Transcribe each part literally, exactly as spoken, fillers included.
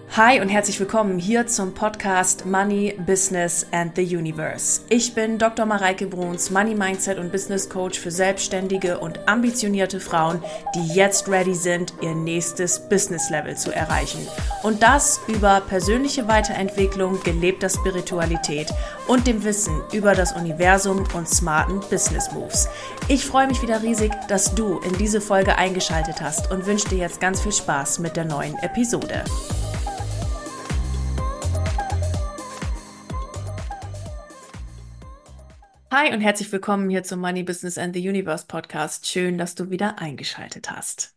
Hi und herzlich willkommen hier zum Podcast Money, Business and the Universe. Ich bin Doktor Mareike Bruns, Money Mindset und Business Coach für selbstständige und ambitionierte Frauen, die jetzt ready sind, ihr nächstes Business Level zu erreichen. Und das über persönliche Weiterentwicklung, gelebter Spiritualität und dem Wissen über das Universum und smarten Business Moves. Ich freue mich wieder riesig, dass du in diese Folge eingeschaltet hast und wünsche dir jetzt ganz viel Spaß mit der neuen Episode. Hi und herzlich willkommen hier zum Money, Business and the Universe Podcast. Schön, dass du wieder eingeschaltet hast.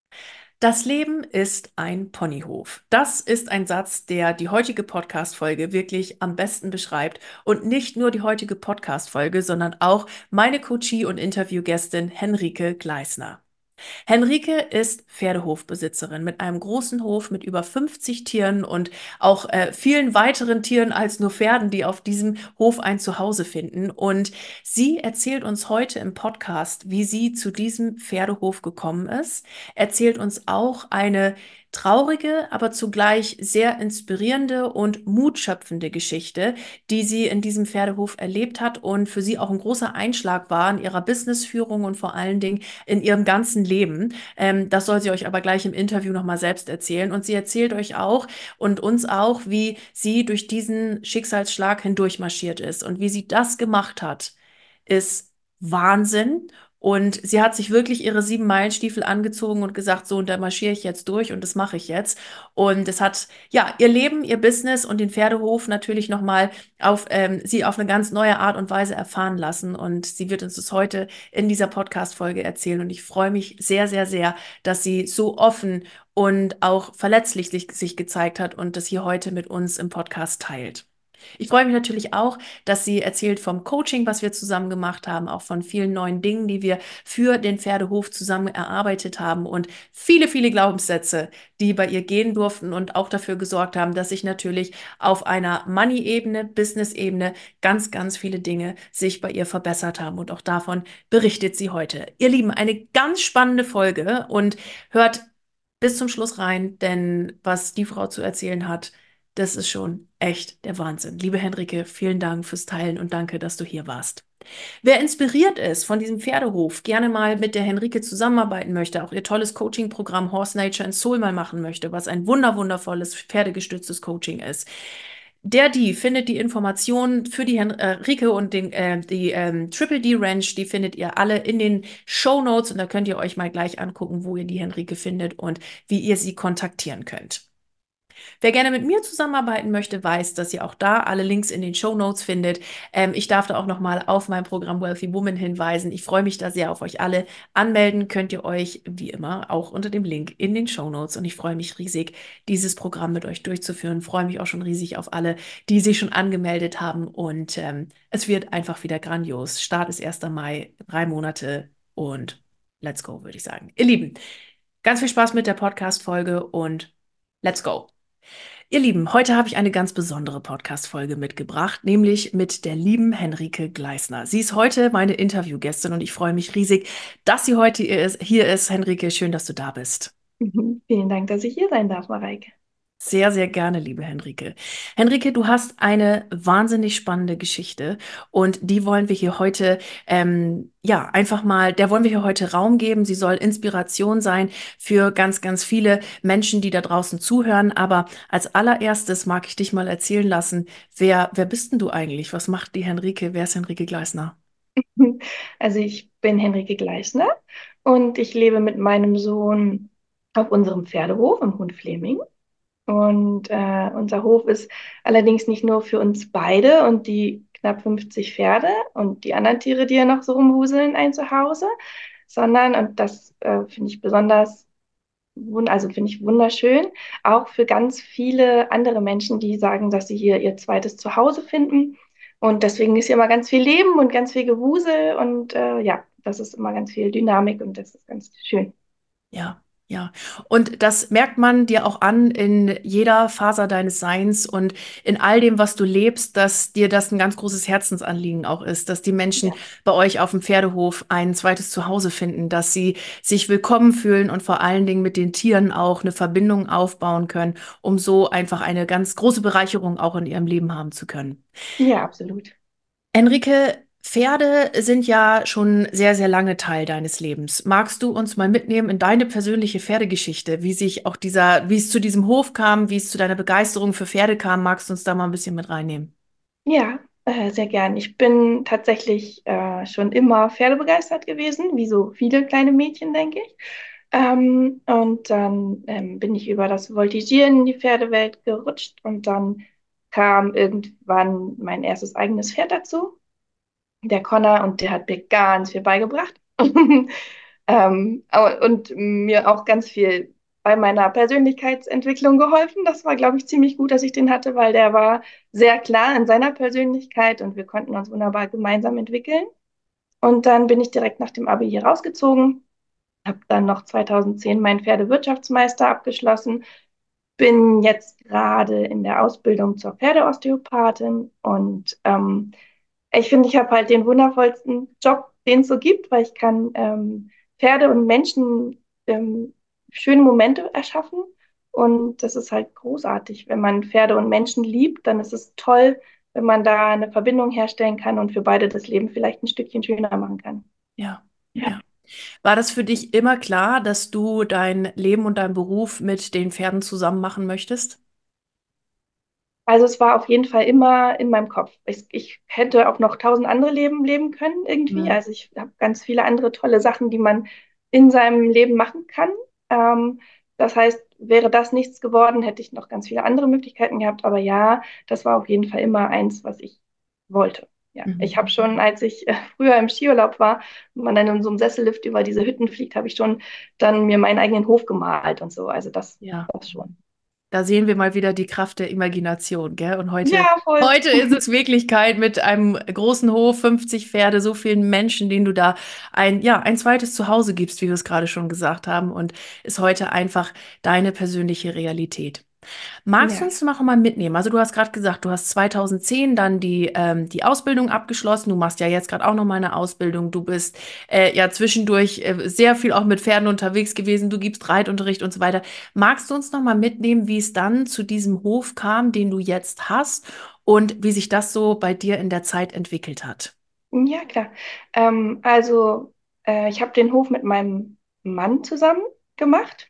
Das Leben ist ein Ponyhof. Das ist ein Satz, der die heutige Podcast-Folge wirklich am besten beschreibt. Und nicht nur die heutige Podcast-Folge, sondern auch meine Coachie und Interviewgästin Henrike Gleisner. Henrike ist Pferdehofbesitzerin mit einem großen Hof mit über fünfzig Tieren und auch äh, vielen weiteren Tieren als nur Pferden, die auf diesem Hof ein Zuhause finden. Und sie erzählt uns heute im Podcast, wie sie zu diesem Pferdehof gekommen ist, erzählt uns auch eine traurige, aber zugleich sehr inspirierende und mutschöpfende Geschichte, die sie in diesem Pferdehof erlebt hat und für sie auch ein großer Einschlag war in ihrer Businessführung und vor allen Dingen in ihrem ganzen Leben. Ähm, das soll sie euch aber gleich im Interview nochmal selbst erzählen. Und sie erzählt euch auch und uns auch, wie sie durch diesen Schicksalsschlag hindurch marschiert ist und wie sie das gemacht hat, ist Wahnsinn. Und sie hat sich wirklich ihre sieben Meilenstiefel angezogen und gesagt, so, und da marschiere ich jetzt durch und das mache ich jetzt. Und es hat, ja, ihr Leben, ihr Business und den Pferdehof natürlich nochmal auf, ähm, sie auf eine ganz neue Art und Weise erfahren lassen. Und sie wird uns das heute in dieser Podcast-Folge erzählen. Und ich freue mich sehr, sehr, sehr, dass sie so offen und auch verletzlich sich, sich gezeigt hat und das hier heute mit uns im Podcast teilt. Ich freue mich natürlich auch, dass sie erzählt vom Coaching, was wir zusammen gemacht haben, auch von vielen neuen Dingen, die wir für den Pferdehof zusammen erarbeitet haben und viele, viele Glaubenssätze, die bei ihr gehen durften und auch dafür gesorgt haben, dass sich natürlich auf einer Money-Ebene, Business-Ebene ganz, ganz viele Dinge sich bei ihr verbessert haben. Und auch davon berichtet sie heute. Ihr Lieben, eine ganz spannende Folge und hört bis zum Schluss rein, denn was die Frau zu erzählen hat, das ist schon echt der Wahnsinn. Liebe Henrike, vielen Dank fürs Teilen und danke, dass du hier warst. Wer inspiriert ist von diesem Pferdehof, gerne mal mit der Henrike zusammenarbeiten möchte, auch ihr tolles Coaching-Programm Horse Nature and Soul mal machen möchte, was ein wunder wundervolles pferdegestütztes Coaching ist. Der, die findet die Informationen für die Henrike und den, äh, die ähm, Triple D Ranch, die findet ihr alle in den Show Notes und da könnt ihr euch mal gleich angucken, wo ihr die Henrike findet und wie ihr sie kontaktieren könnt. Wer gerne mit mir zusammenarbeiten möchte, weiß, dass ihr auch da alle Links in den Show Notes findet. Ähm, ich darf da auch nochmal auf mein Programm Wealthy Woman hinweisen. Ich freue mich da sehr auf euch alle. Anmelden könnt ihr euch, wie immer, auch unter dem Link in den Show Notes. Und ich freue mich riesig, dieses Programm mit euch durchzuführen. Freue mich auch schon riesig auf alle, die sich schon angemeldet haben. Und ähm, es wird einfach wieder grandios. Start ist erster Mai, drei Monate und let's go, würde ich sagen. Ihr Lieben, ganz viel Spaß mit der Podcast-Folge und let's go. Ihr Lieben, heute habe ich eine ganz besondere Podcast-Folge mitgebracht, nämlich mit der lieben Henrike Gleisner. Sie ist heute meine Interviewgästin und ich freue mich riesig, dass sie heute hier ist. Hier ist. Henrike, schön, dass du da bist. Mhm. Vielen Dank, dass ich hier sein darf, Mareike. Sehr, sehr gerne, liebe Henrike. Henrike, du hast eine wahnsinnig spannende Geschichte und die wollen wir hier heute, ähm, ja, einfach mal, der wollen wir hier heute Raum geben. Sie soll Inspiration sein für ganz, ganz viele Menschen, die da draußen zuhören. Aber als allererstes mag ich dich mal erzählen lassen, wer, wer bist denn du eigentlich? Was macht die Henrike? Wer ist Henrike Gleisner? Also ich bin Henrike Gleisner und ich lebe mit meinem Sohn auf unserem Pferdehof im Hohen Fleming. Und äh, unser Hof ist allerdings nicht nur für uns beide und die knapp fünfzig Pferde und die anderen Tiere, die ja noch so rumwuseln, ein Zuhause, sondern, und das äh, finde ich besonders, wun- also finde ich wunderschön, auch für ganz viele andere Menschen, die sagen, dass sie hier ihr zweites Zuhause finden. Und deswegen ist hier immer ganz viel Leben und ganz viel Gewusel und äh, ja, das ist immer ganz viel Dynamik und das ist ganz schön. Ja. Ja, und das merkt man dir auch an in jeder Faser deines Seins und in all dem, was du lebst, dass dir das ein ganz großes Herzensanliegen auch ist, dass die Menschen Ja, bei euch auf dem Pferdehof ein zweites Zuhause finden, dass sie sich willkommen fühlen und vor allen Dingen mit den Tieren auch eine Verbindung aufbauen können, um so einfach eine ganz große Bereicherung auch in ihrem Leben haben zu können. ja, absolut. Enrique, Pferde sind ja schon sehr, sehr lange Teil deines Lebens. Magst du uns mal mitnehmen in deine persönliche Pferdegeschichte, wie sich auch dieser, wie es zu diesem Hof kam, wie es zu deiner Begeisterung für Pferde kam? Magst du uns da mal ein bisschen mit reinnehmen? Ja, äh, sehr gern. Ich bin tatsächlich äh, schon immer pferdebegeistert gewesen, wie so viele kleine Mädchen, denke ich. Ähm, und dann ähm, bin ich über das Voltigieren in die Pferdewelt gerutscht und dann kam irgendwann mein erstes eigenes Pferd dazu, der Connor, und der hat mir ganz viel beigebracht. Ähm, aber- und mir auch ganz viel bei meiner Persönlichkeitsentwicklung geholfen. Das war, glaube ich, ziemlich gut, dass ich den hatte, weil der war sehr klar in seiner Persönlichkeit und wir konnten uns wunderbar gemeinsam entwickeln. Und dann bin ich direkt nach dem Abi hier rausgezogen, habe dann noch zweitausendzehn meinen Pferdewirtschaftsmeister abgeschlossen, bin jetzt gerade in der Ausbildung zur Pferdeosteopathin und ähm, ich finde, ich habe halt den wundervollsten Job, den es so gibt, weil ich kann ähm, Pferde und Menschen ähm, schöne Momente erschaffen. Und das ist halt großartig. Wenn man Pferde und Menschen liebt, dann ist es toll, wenn man da eine Verbindung herstellen kann und für beide das Leben vielleicht ein Stückchen schöner machen kann. Ja, Ja. ja. War das für dich immer klar, dass du dein Leben und deinen Beruf mit den Pferden zusammen machen möchtest? Also es war auf jeden Fall immer in meinem Kopf. Ich, ich hätte auch noch tausend andere Leben leben können irgendwie. Mhm. Also ich habe ganz viele andere tolle Sachen, die man in seinem Leben machen kann. Ähm, das heißt, wäre das nichts geworden, hätte ich noch ganz viele andere Möglichkeiten gehabt. Aber ja, das war auf jeden Fall immer eins, was ich wollte. Ja, ich Mhm. habe schon, als ich äh, früher im Skiurlaub war und man dann in so einem Sessellift über diese Hütten fliegt, habe ich schon dann mir meinen eigenen Hof gemalt und so. Also das, Ja. das schon. Da sehen wir mal wieder die Kraft der Imagination, gell? Und heute, Ja, voll. heute ist es Wirklichkeit mit einem großen Hof, fünfzig Pferde, so vielen Menschen, denen du da ein, ja, ein zweites Zuhause gibst, wie wir es gerade schon gesagt haben, und ist heute einfach deine persönliche Realität. Magst du Ja. uns noch mal mitnehmen? Also du hast gerade gesagt, du hast zweitausendzehn dann die, ähm, die Ausbildung abgeschlossen. Du machst ja jetzt gerade auch noch mal eine Ausbildung. Du bist äh, ja zwischendurch äh, sehr viel auch mit Pferden unterwegs gewesen. Du gibst Reitunterricht und so weiter. Magst du uns noch mal mitnehmen, wie es dann zu diesem Hof kam, den du jetzt hast und wie sich das so bei dir in der Zeit entwickelt hat? Ja, klar. Ähm, also, äh, ich habe den Hof mit meinem Mann zusammen gemacht.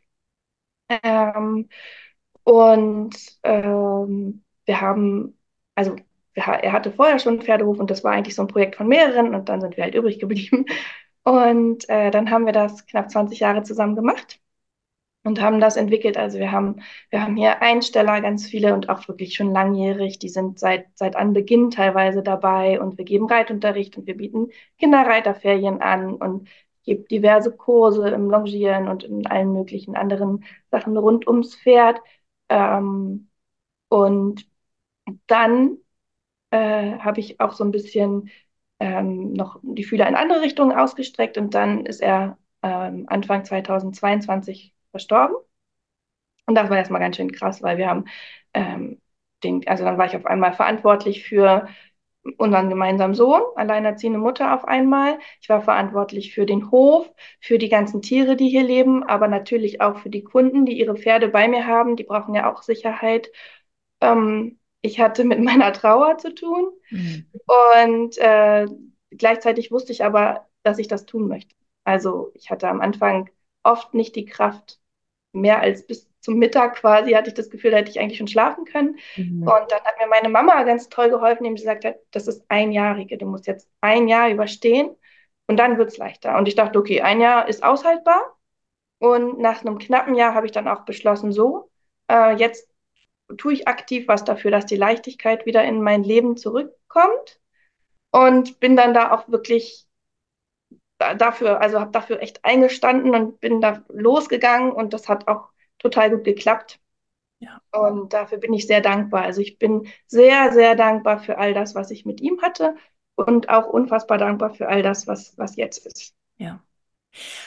Ähm, und ähm, wir haben, also wir, ha- er hatte vorher schon einen Pferdehof und das war eigentlich so ein Projekt von mehreren und dann sind wir halt übrig geblieben. Und äh, dann haben wir das knapp zwanzig Jahre zusammen gemacht und haben das entwickelt. Also wir haben, wir haben hier Einsteller, ganz viele und auch wirklich schon langjährig. Die sind seit, seit Anbeginn teilweise dabei und wir geben Reitunterricht und wir bieten Kinderreiterferien an und gibt diverse Kurse im Longieren und in allen möglichen anderen Sachen rund ums Pferd. Ähm, und dann äh, habe ich auch so ein bisschen ähm, noch die Fühler in andere Richtungen ausgestreckt und dann ist er ähm, Anfang zweitausendzweiundzwanzig verstorben. Und das war erstmal ganz schön krass, weil wir haben ähm, den, also dann war ich auf einmal verantwortlich für unseren gemeinsamen Sohn, alleinerziehende Mutter auf einmal. Ich war verantwortlich für den Hof, für die ganzen Tiere, die hier leben, aber natürlich auch für die Kunden, die ihre Pferde bei mir haben. Die brauchen ja auch Sicherheit. Ähm, ich hatte mit meiner Trauer zu tun Mhm. und äh, gleichzeitig wusste ich aber, dass ich das tun möchte. Also ich hatte am Anfang oft nicht die Kraft, mehr als bis zum Mittag quasi, hatte ich das Gefühl, da hätte ich eigentlich schon schlafen können. Mhm. Und dann hat mir meine Mama ganz toll geholfen, indem sie gesagt hat, das ist Einjährige, du musst jetzt ein Jahr überstehen und dann wird es leichter. Und ich dachte, okay, ein Jahr ist aushaltbar. Und nach einem knappen Jahr habe ich dann auch beschlossen, so, äh, jetzt tue ich aktiv was dafür, dass die Leichtigkeit wieder in mein Leben zurückkommt und bin dann da auch wirklich da, dafür, also habe dafür echt eingestanden und bin da losgegangen und das hat auch total gut geklappt. Ja. Und dafür bin ich sehr dankbar. Also ich bin sehr, sehr dankbar für all das, was ich mit ihm hatte und auch unfassbar dankbar für all das, was, was jetzt ist. Ja.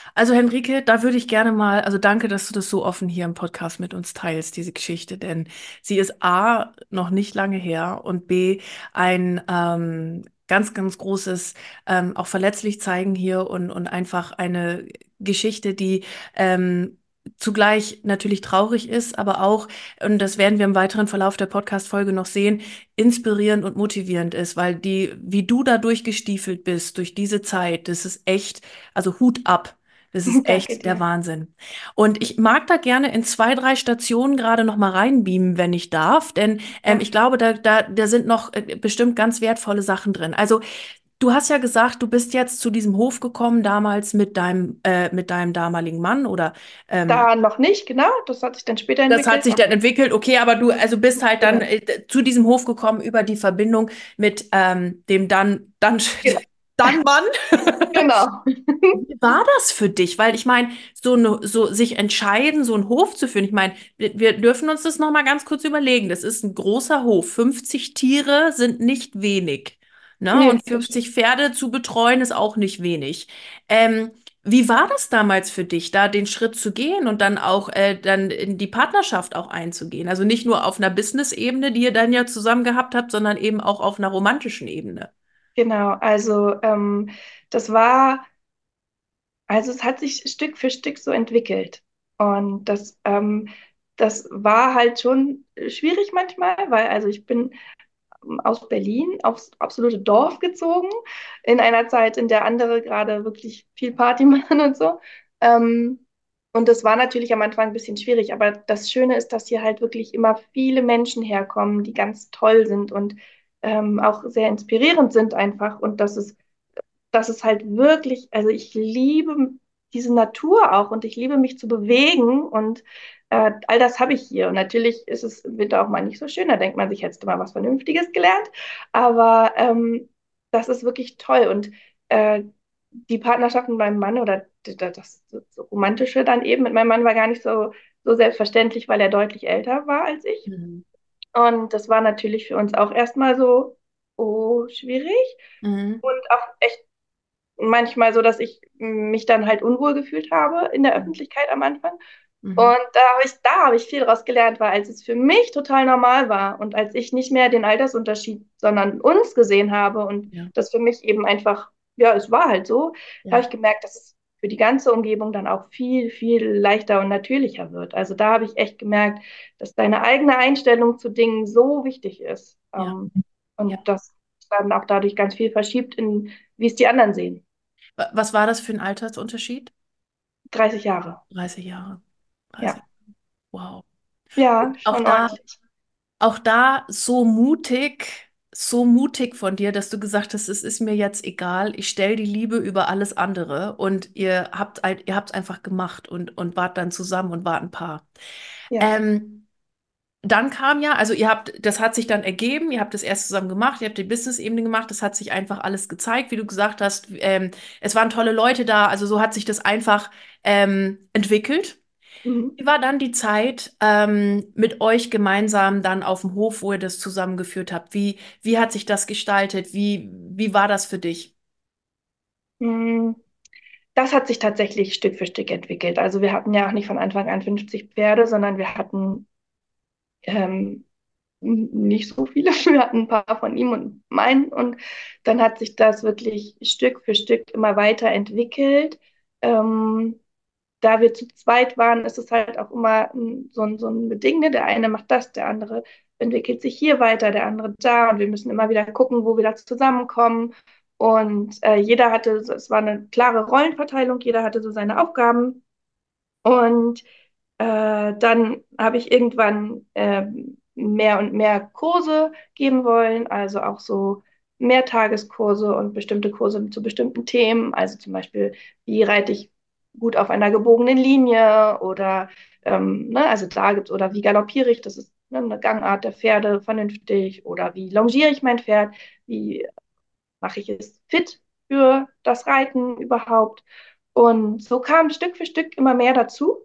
Also Henrike, da würde ich gerne mal, also danke, dass du das so offen hier im Podcast mit uns teilst, diese Geschichte, denn sie ist A, noch nicht lange her und B, ein ähm, ganz, ganz großes, ähm, auch verletzlich zeigen hier und, und einfach eine Geschichte, die ähm, zugleich natürlich traurig ist, aber auch, und das werden wir im weiteren Verlauf der Podcast-Folge noch sehen, inspirierend und motivierend ist, weil die, wie du da durchgestiefelt bist, durch diese Zeit, das ist echt, also Hut ab. Das ist Danke echt der dir. Wahnsinn. Und ich mag da gerne in zwei, drei Stationen gerade noch mal reinbeamen, wenn ich darf, denn ähm, Ja, ich glaube, da, da, da sind noch äh, bestimmt ganz wertvolle Sachen drin. Also du hast ja gesagt, du bist jetzt zu diesem Hof gekommen, damals mit deinem, äh, mit deinem damaligen Mann oder ähm, da noch nicht, genau. Das hat sich dann später das hat entwickelt. sich dann entwickelt, okay, aber du also bist halt dann Genau. äh, zu diesem Hof gekommen über die Verbindung mit ähm, dem dann, dann, Genau. dann Mann. Genau. Wie war das für dich? Weil ich meine, so, ne, so sich entscheiden, so einen Hof zu führen, ich meine, wir, wir dürfen uns das noch mal ganz kurz überlegen. Das ist ein großer Hof. fünfzig Tiere sind nicht wenig. Ne? Nee, Und das stimmt. fünfzig Pferde zu betreuen ist auch nicht wenig. Ähm, wie war das damals für dich, da den Schritt zu gehen und dann auch äh, dann in die Partnerschaft auch einzugehen? Also nicht nur auf einer Business-Ebene, die ihr dann ja zusammen gehabt habt, sondern eben auch auf einer romantischen Ebene. Genau. Also ähm, das war, also es hat sich Stück für Stück so entwickelt. Und das, ähm, das war halt schon schwierig manchmal, weil also ich bin aus Berlin aufs absolute Dorf gezogen, in einer Zeit, in der andere gerade wirklich viel Party machen und so. Ähm, und das war natürlich am Anfang ein bisschen schwierig, aber das Schöne ist, dass hier halt wirklich immer viele Menschen herkommen, die ganz toll sind und ähm, auch sehr inspirierend sind einfach. Und das ist dass es halt wirklich, also ich liebe diese Natur auch und ich liebe mich zu bewegen und äh, all das habe ich hier. Und natürlich ist es im Winter auch mal nicht so schön, da denkt man sich, hättest du mal was Vernünftiges gelernt. Aber ähm, das ist wirklich toll. Und äh, die Partnerschaft mit meinem Mann oder d- d- das, das Romantische dann eben mit meinem Mann war gar nicht so, so selbstverständlich, weil er deutlich älter war als ich. Mhm. Und das war natürlich für uns auch erstmal so, oh, schwierig Mhm. und auch echt manchmal so, dass ich mich dann halt unwohl gefühlt habe in der Mhm. Öffentlichkeit am Anfang. Mhm. Und da habe ich, da habe ich viel daraus gelernt, weil als es für mich total normal war und als ich nicht mehr den Altersunterschied, sondern uns gesehen habe und Ja, das für mich eben einfach, ja, es war halt so, habe ja, ich gemerkt, dass es für die ganze Umgebung dann auch viel, viel leichter und natürlicher wird. Also da habe ich echt gemerkt, dass deine eigene Einstellung zu Dingen so wichtig ist. ja, Ähm, ja. und das dann auch dadurch ganz viel verschiebt in, wie es die anderen sehen. Wa- Was war das für ein Altersunterschied? dreißig Jahre. dreißig Jahre. dreißig. Ja. Wow. Ja, Und auch schon da, ordentlich. auch da so mutig, so mutig von dir, dass du gesagt hast, es ist mir jetzt egal, ich stelle die Liebe über alles andere und ihr habt, ein- ihr habt es einfach gemacht und, und wart dann zusammen und wart ein Paar. Ja. Ähm, Dann kam ja, also ihr habt, das hat sich dann ergeben, ihr habt das erst zusammen gemacht, ihr habt die Business-Ebene gemacht, das hat sich einfach alles gezeigt, wie du gesagt hast. Ähm, es waren tolle Leute da, also so hat sich das einfach ähm, entwickelt. Mhm. Wie war dann die Zeit ähm, mit euch gemeinsam dann auf dem Hof, wo ihr das zusammengeführt habt? Wie, wie hat sich das gestaltet? Wie, wie war das für dich? Mm, Das hat sich tatsächlich Stück für Stück entwickelt. Also wir hatten ja auch nicht von Anfang an fünfzig Pferde, sondern wir hatten ähm, n- nicht so viele. Wir hatten ein paar von ihm und meinen. Und dann hat sich das wirklich Stück für Stück immer weiter entwickelt. Ähm, Da wir zu zweit waren, ist es halt auch immer ein- so ein, so ein Beding, ne? Der eine macht das, der andere entwickelt sich hier weiter, der andere da und wir müssen immer wieder gucken, wo wir da zusammenkommen. Und äh, jeder hatte, es war eine klare Rollenverteilung, jeder hatte so seine Aufgaben. Und äh, dann habe ich irgendwann ähm, mehr und mehr Kurse geben wollen, also auch so Mehrtageskurse und bestimmte Kurse zu bestimmten Themen, also zum Beispiel, wie reite ich gut auf einer gebogenen Linie oder ähm, ne, also da gibt's, oder wie galoppiere ich, das ist ne, eine Gangart der Pferde vernünftig, oder wie longiere ich mein Pferd, wie mache ich es fit für das Reiten überhaupt. Und so kam Stück für Stück immer mehr dazu.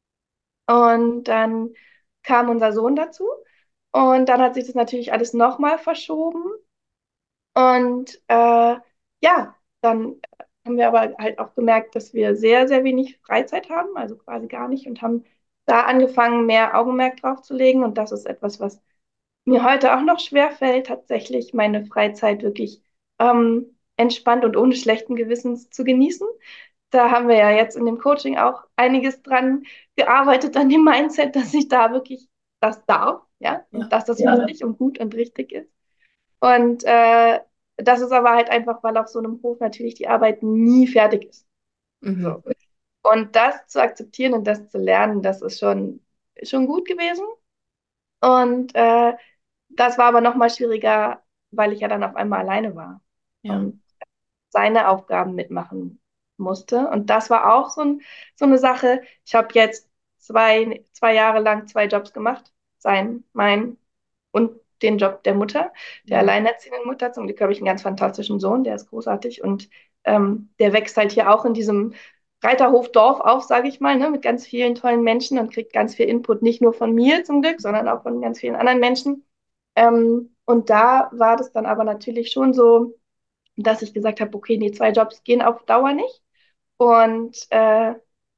Und dann kam unser Sohn dazu. Und dann hat sich das natürlich alles nochmal verschoben. Und äh, ja, dann haben wir aber halt auch gemerkt, dass wir sehr, sehr wenig Freizeit haben, also quasi gar nicht, und haben da angefangen, mehr Augenmerk drauf zu legen. Und das ist etwas, was mir heute auch noch schwer fällt, tatsächlich meine Freizeit wirklich ähm, entspannt und ohne schlechten Gewissens zu genießen. Da haben wir ja jetzt in dem Coaching auch einiges dran gearbeitet, an dem Mindset, dass ich da wirklich das darf, ja, und Ja. dass das ja wichtig und gut und richtig ist. Und äh, das ist aber halt einfach, weil auf so einem Hof natürlich die Arbeit nie fertig ist. Mhm. So. Und das zu akzeptieren und das zu lernen, das ist schon, schon gut gewesen. Und äh, das war aber noch mal schwieriger, weil ich ja dann auf einmal alleine war Ja. und seine Aufgaben mitmachen musste. Und das war auch so, ein, so eine Sache. Ich habe jetzt zwei, zwei Jahre lang zwei Jobs gemacht. Sein, mein und den Job der Mutter, der Ja. alleinerziehenden Mutter. Zum Glück habe ich einen ganz fantastischen Sohn, der ist großartig. Und ähm, der wächst halt hier auch in diesem Reiterhof-Dorf auf, sage ich mal, ne, mit ganz vielen tollen Menschen und kriegt ganz viel Input, nicht nur von mir zum Glück, sondern auch von ganz vielen anderen Menschen. Ähm, und da war das dann aber natürlich schon so, dass ich gesagt habe, okay, die zwei Jobs gehen auf Dauer nicht. Und äh,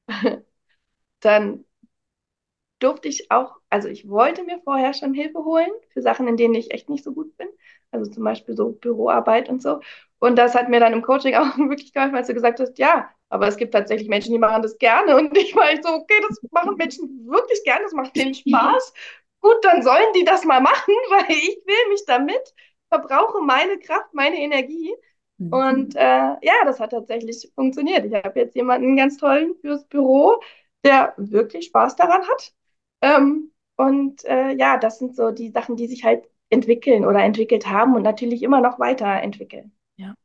dann durfte ich auch, also ich wollte mir vorher schon Hilfe holen für Sachen, in denen ich echt nicht so gut bin. Also zum Beispiel so Büroarbeit und so. Und das hat mir dann im Coaching auch wirklich geholfen, als du gesagt hast, ja, aber es gibt tatsächlich Menschen, die machen das gerne. Und ich war echt so, okay, das machen Menschen wirklich gerne, das macht denen Spaß. Gut, dann sollen die das mal machen, weil ich will mich damit, verbrauche meine Kraft, meine Energie. Mhm. Und äh, ja, das hat tatsächlich funktioniert. Ich habe jetzt jemanden ganz tollen fürs Büro, der wirklich Spaß daran hat. Ähm, und äh, ja, das sind so die Sachen, die sich halt entwickeln oder entwickelt haben und natürlich immer noch weiterentwickeln. Ja.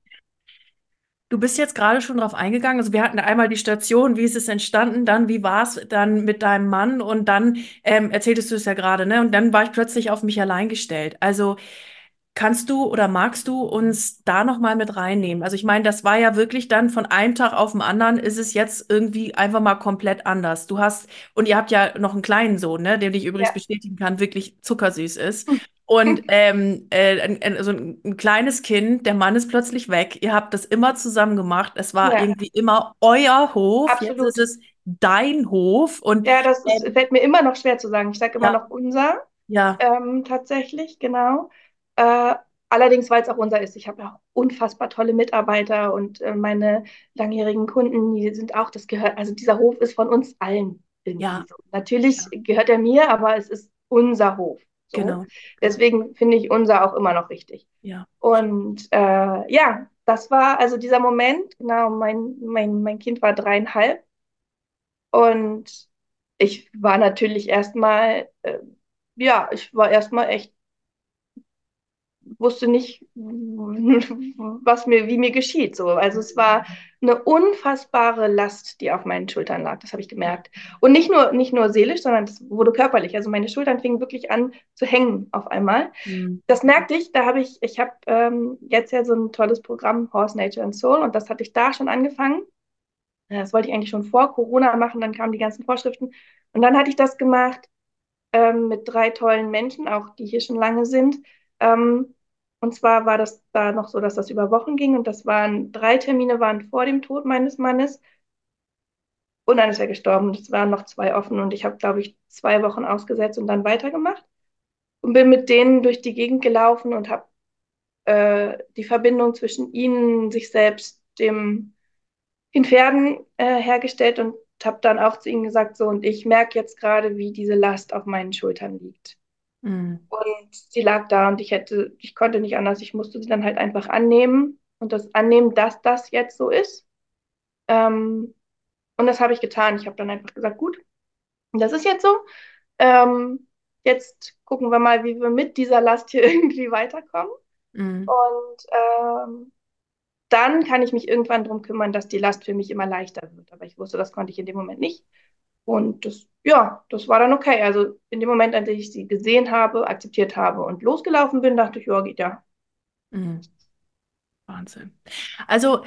Du bist jetzt gerade schon drauf eingegangen. Also wir hatten einmal die Station, wie ist es entstanden, dann wie war es dann mit deinem Mann und dann ähm, erzähltest du es ja gerade, ne? Und dann war ich plötzlich auf mich allein gestellt. Also kannst du oder magst du uns da noch mal mit reinnehmen? Also ich meine, das war ja wirklich dann von einem Tag auf den anderen ist es jetzt irgendwie einfach mal komplett anders. Du hast, und ihr habt ja noch einen kleinen Sohn, ne, den ich übrigens Ja. bestätigen kann, wirklich zuckersüß ist. Und ähm, äh, ein, ein, so ein, ein kleines Kind, der Mann ist plötzlich weg. Ihr habt das immer zusammen gemacht. Es war Ja, irgendwie immer euer Hof. Jetzt ist absolut. es dein Hof. Und Ja, das ist, ähm, fällt mir immer noch schwer zu sagen. Ich sage immer ja, noch unser, ja, ähm, tatsächlich, genau. Äh, allerdings, weil es auch unser ist. Ich habe ja auch unfassbar tolle Mitarbeiter und äh, meine langjährigen Kunden, die sind auch, das gehört, also dieser Hof ist von uns allen irgendwie ja, so. Natürlich ja, gehört er mir, aber es ist unser Hof. So. genau, genau, Deswegen finde ich unser auch immer noch richtig. ja. Und äh, ja, das war also dieser Moment, genau, mein, mein, mein Kind war dreieinhalb und ich war natürlich erstmal, äh, ja, ich war erstmal echt, wusste nicht, was mir, wie mir geschieht. So. Also es war eine unfassbare Last, die auf meinen Schultern lag. Das habe ich Ja. gemerkt. Und nicht nur, nicht nur seelisch, sondern das wurde körperlich. Also meine Schultern fingen wirklich an zu hängen auf einmal. Mhm. Das merkte ich, da habe ich, ich habe ähm, jetzt ja so ein tolles Programm, Horse, Nature and Soul, und das hatte ich da schon angefangen. Das wollte ich eigentlich schon vor Corona machen, dann kamen die ganzen Vorschriften. Und dann hatte ich das gemacht ähm, mit drei tollen Menschen, auch die hier schon lange sind. Ähm, und zwar war das da noch so, dass das über Wochen ging und das waren drei Termine waren vor dem Tod meines Mannes und dann ist er gestorben. Es waren noch zwei offen und ich habe, glaube ich, zwei Wochen ausgesetzt und dann weitergemacht und bin mit denen durch die Gegend gelaufen und habe äh, die Verbindung zwischen ihnen, sich selbst, dem den Pferden äh, hergestellt und habe dann auch zu ihnen gesagt, so, und ich merke jetzt gerade, wie diese Last auf meinen Schultern liegt. Mhm. Und sie lag da und ich hätte, ich konnte nicht anders, ich musste sie dann halt einfach annehmen und das annehmen, dass das jetzt so ist. Ähm, und das habe ich getan. Ich habe dann einfach gesagt, gut, das ist jetzt so. Ähm, jetzt gucken wir mal, wie wir mit dieser Last hier irgendwie weiterkommen. Mhm. Und ähm, dann kann ich mich irgendwann darum kümmern, dass die Last für mich immer leichter wird. Aber ich wusste, das konnte ich in dem Moment nicht. Und das, ja, das war dann okay. Also in dem Moment, an dem ich sie gesehen habe, akzeptiert habe und losgelaufen bin, dachte ich, ja, geht ja. Mhm. Wahnsinn. Also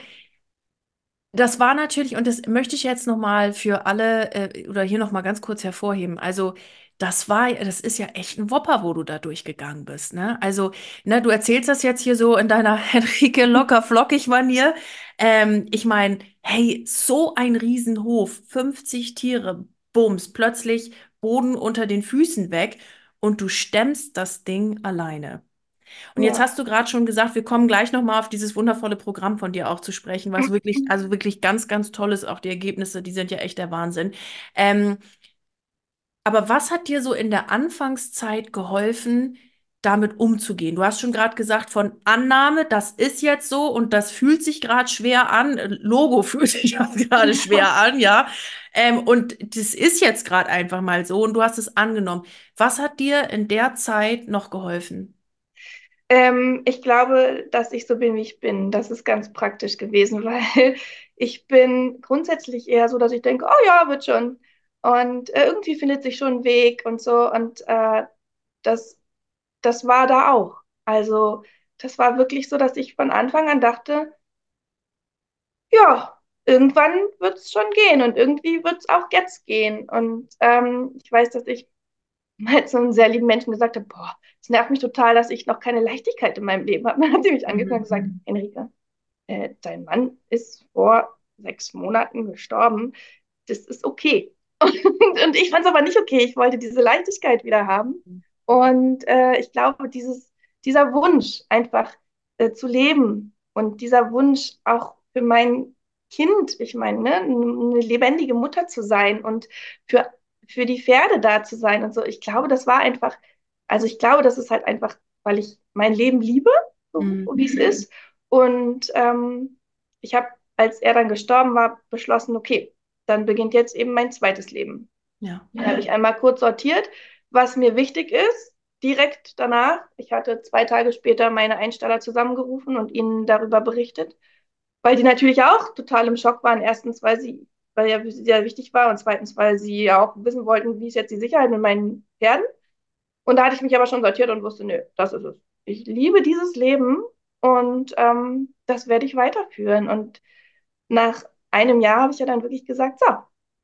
das war natürlich, und das möchte ich jetzt nochmal für alle äh, oder hier nochmal ganz kurz hervorheben. Also das war, das ist ja echt ein Whopper, wo du da durchgegangen bist, ne? Also, ne, du erzählst das jetzt hier so in deiner Henrike locker flockig Manier. Ähm, ich meine, hey, so ein Riesenhof, fünfzig Tiere, Bums, plötzlich Boden unter den Füßen weg und du stemmst das Ding alleine. Und jetzt Ja. hast du gerade schon gesagt, wir kommen gleich nochmal auf dieses wundervolle Programm von dir auch zu sprechen, was wirklich, also wirklich ganz, ganz toll ist. Auch die Ergebnisse, die sind ja echt der Wahnsinn. Ähm, aber was hat dir so in der Anfangszeit geholfen, damit umzugehen? Du hast schon gerade gesagt, von Annahme, das ist jetzt so und das fühlt sich gerade schwer an. Logo fühlt sich auch gerade schwer an, ja. Ähm, und das ist jetzt gerade einfach mal so und du hast es angenommen. Was hat dir in der Zeit noch geholfen? Ähm, ich glaube, dass ich so bin, wie ich bin. Das ist ganz praktisch gewesen, weil ich bin grundsätzlich eher so, dass ich denke, oh ja, wird schon. Und äh, irgendwie findet sich schon ein Weg und so. Und äh, das, das war da auch. Also das war wirklich so, dass ich von Anfang an dachte, ja, irgendwann wird es schon gehen und irgendwie wird es auch jetzt gehen. Und ähm, ich weiß, dass ich mal zu einem sehr lieben Menschen gesagt habe, boah, es nervt mich total, dass ich noch keine Leichtigkeit in meinem Leben habe. Dann hat sie mich angeguckt und Mhm. gesagt, Enrike, äh, dein Mann ist vor sechs Monaten gestorben. Das ist okay. Und, und ich fand es aber nicht okay. Ich wollte diese Leichtigkeit wieder haben. Und äh, ich glaube, dieses, dieser Wunsch, einfach äh, zu leben und dieser Wunsch auch für mein Kind, ich meine, ne, eine lebendige Mutter zu sein und für, für die Pferde da zu sein und so, ich glaube, das war einfach, also ich glaube, das ist halt einfach, weil ich mein Leben liebe, so Mhm. wie es ist. Und ähm, ich habe, als er dann gestorben war, beschlossen, okay, dann beginnt jetzt eben mein zweites Leben. Ja. Dann habe ich einmal kurz sortiert, was mir wichtig ist. Direkt danach, ich hatte zwei Tage später meine Einsteller zusammengerufen und ihnen darüber berichtet, weil die natürlich auch total im Schock waren. Erstens, weil sie, weil ja für sie sehr wichtig war und zweitens, weil sie ja auch wissen wollten, wie ist jetzt die Sicherheit mit meinen Pferden. Und da hatte ich mich aber schon sortiert und wusste, nö, das ist es. Ich liebe dieses Leben und ähm, das werde ich weiterführen. Und nach einem Jahr habe ich ja dann wirklich gesagt, so,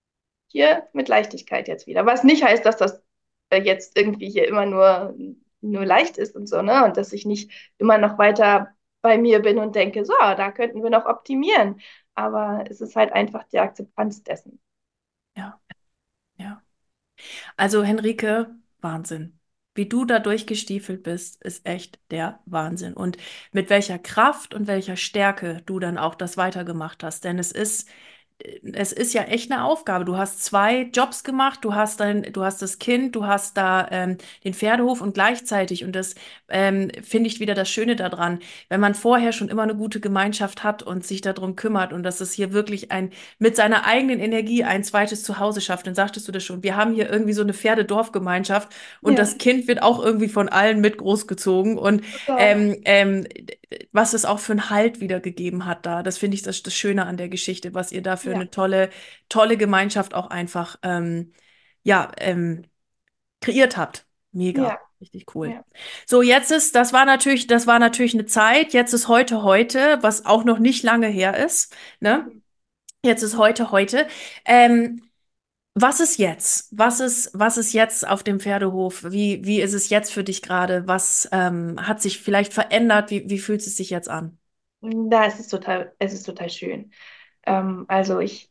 hier mit Leichtigkeit jetzt wieder. Was nicht heißt, dass das äh, jetzt irgendwie hier immer nur, nur leicht ist und so, ne? Und dass ich nicht immer noch weiter bei mir bin und denke, so, da könnten wir noch optimieren. Aber es ist halt einfach die Akzeptanz dessen. Ja, ja. Also Henrike, Wahnsinn. Wie du da durchgestiefelt bist, ist echt der Wahnsinn. Und mit welcher Kraft und welcher Stärke du dann auch das weitergemacht hast. Denn es ist, es ist ja echt eine Aufgabe. Du hast zwei Jobs gemacht, du hast dein, du hast das Kind, du hast da ähm, den Pferdehof und gleichzeitig, und das ähm, finde ich wieder das Schöne daran, wenn man vorher schon immer eine gute Gemeinschaft hat und sich darum kümmert und dass es hier wirklich ein mit seiner eigenen Energie ein zweites Zuhause schafft, dann sagtest du das schon. Wir haben hier irgendwie so eine Pferdedorfgemeinschaft und Ja, das Kind wird auch irgendwie von allen mit großgezogen und total. ähm, ähm, was es auch für einen Halt wiedergegeben hat da. Das finde ich das, das Schöne an der Geschichte, was ihr da für Ja, eine tolle, tolle Gemeinschaft auch einfach ähm, ja, ähm, kreiert habt. Mega. ja, Richtig cool. ja. So, jetzt ist, das war natürlich, das war natürlich eine Zeit. Jetzt ist heute heute, was auch noch nicht lange her ist, ne? Mhm. Jetzt ist heute heute. Ähm, was ist jetzt? Was ist, was ist jetzt auf dem Pferdehof? Wie, wie ist es jetzt für dich gerade? Was ähm, hat sich vielleicht verändert? Wie, wie fühlt es sich jetzt an? Da ist es total, es ist total schön. Ähm, also ich,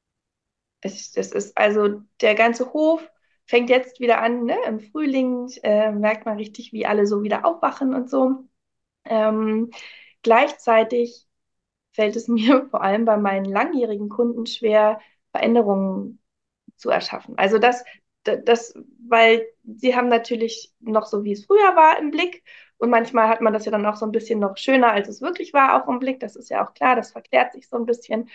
es, es ist, also der ganze Hof fängt jetzt wieder an, ne? Im Frühling äh, merkt man richtig, wie alle so wieder aufwachen und so. Ähm, Gleichzeitig fällt es mir vor allem bei meinen langjährigen Kunden schwer, Veränderungen zu erschaffen. Also das, das, weil sie haben natürlich noch so, wie es früher war, im Blick. Und manchmal hat man das ja dann auch so ein bisschen noch schöner, als es wirklich war, auch im Blick. Das ist ja auch klar, das verklärt sich so ein bisschen.